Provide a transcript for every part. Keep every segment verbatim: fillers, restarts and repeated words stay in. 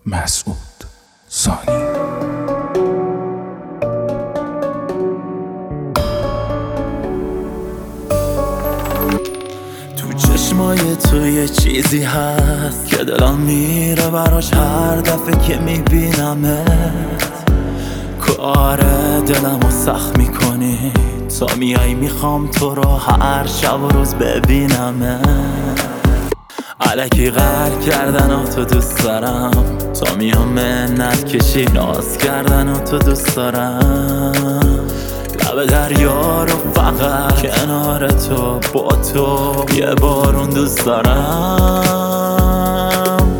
مسعود سانی. تو چشمای تو یه چیزی هست که دلم میره براش هر دفعه که میبینمت. کار دلمو سخت میکنی تا میای، میخوام تو رو هر شب و روز ببینمت. الکی قهر کردن و تو دوست دارم، تا میام منت کشی ناز کردن و تو دوست دارم. لب دریا رو فقط کنار تو با تو یه بارون دوست دارم.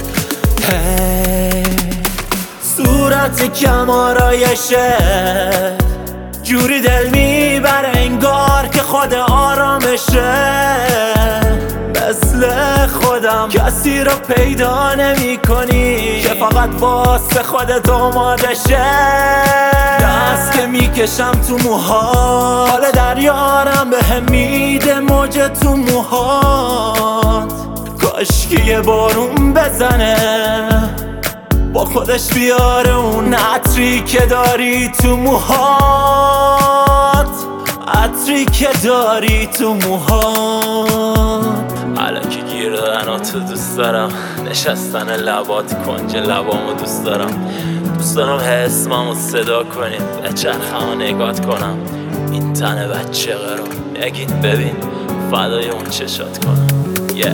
هی صورت کم آرایشه جوری دل میبره انگار که خود آرامشه. مثل خودم کسی رو پیدا نمی کنی که فقط واسه خودت آمادشه. دست که میکشم تو موهات، حال دریارم به هم میده موج تو موهات. کاشکی یه بارون بزنه با خودش بیاره اون عطری که داری تو موهات، عطری که داری تو موهات. الکی گیر دادن و تو دوست دارم، نشستن لبات کنج لبامو دوست دارم. دوست دارم اسممو صدا کنیم، بچرخم و نگات کنم. این تن بچه قرار نگین ببین فدای اون چشات کنم. yeah.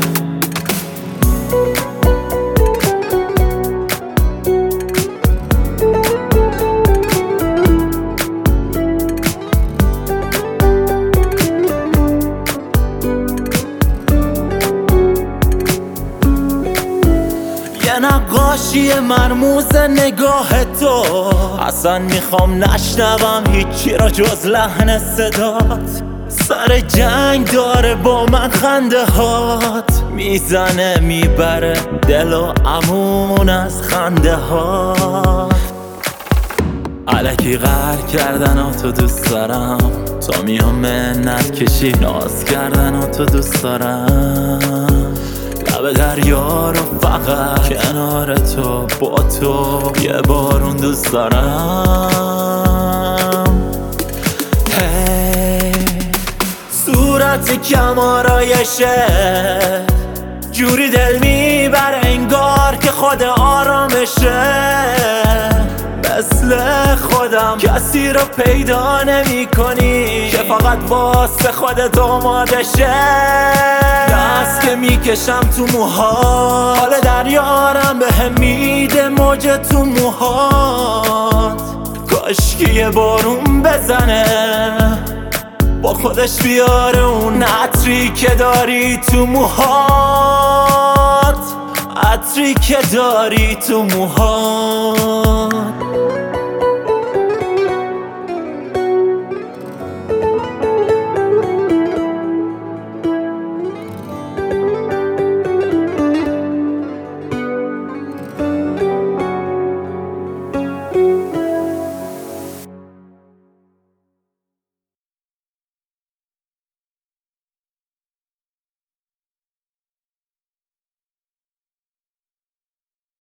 نقاشی مرموز نگاه تو، اصلا میخوام نشنوم هیچی را جز لحن صدات. سر جنگ داره با من خنده هات، میزنه میبره دل و امون از خنده هات. الکی قهر کردن و تو دوست دارم، تا میام منت کشی ناز کردن و تو دوست دارم. لب دریا رو فقط کنار تو با تو یه بارون دوست دارم. هی صورت کم آرایشه جوری دل میبره انگار که خود آرامشه. مثل خودم کسی رو پیدا نمی کنی که فقط واسه خودت آماده شه. دست که میکشم تو موهات، حال دریارم به هم میده موج تو موهات. کاشکی یه بارون بزنه با خودش بیاره اون عطری که داری تو موهات، عطری که داری تو موهات.